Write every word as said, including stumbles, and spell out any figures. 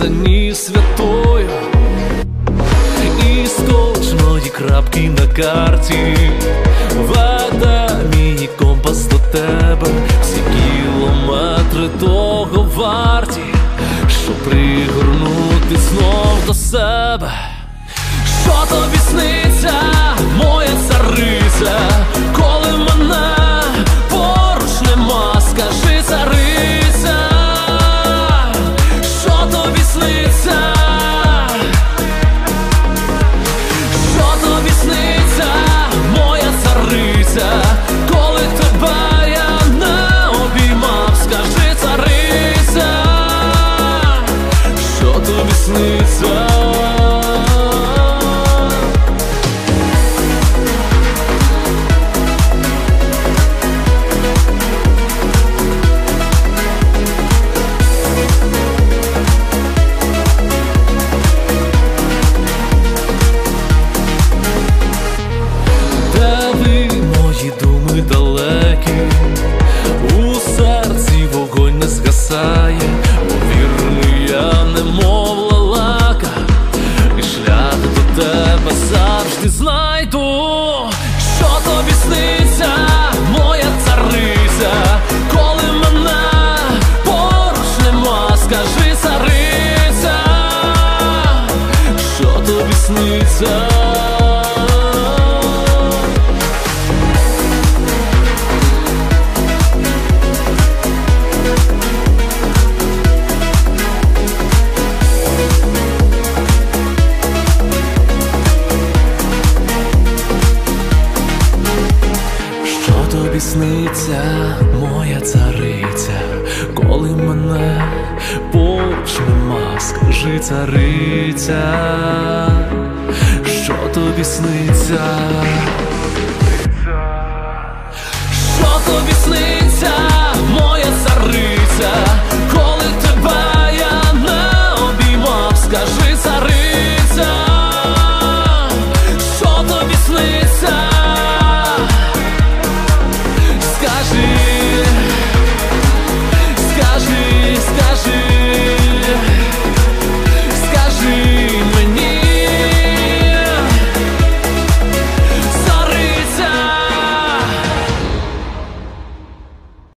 стані святою, і з кожної крапки на карті веде мій компас до тебе. Всі кілометри того варті, щоб пригорнути знов до себе. Що тобі сниться, моя цариця, коли мене поруч нема? Скажи, цариця, що тобі сниться? Що тобі сниться, моя цариця, коли тебе я не обіймав? Скажи, цариця, що тобі сниться? У серці вогонь не згасає, повірний я, немов лелека, і шлях до тебе завжди знайду. Що тобі сниться, моя цариця, коли мене поруч нема? Скажи, цариця, що тобі сниться? Тобі сниться, моя цариця, коли мене поруч нема? Скажи, цариця, що тобі сниться? Що тобі сниться, моя цариця,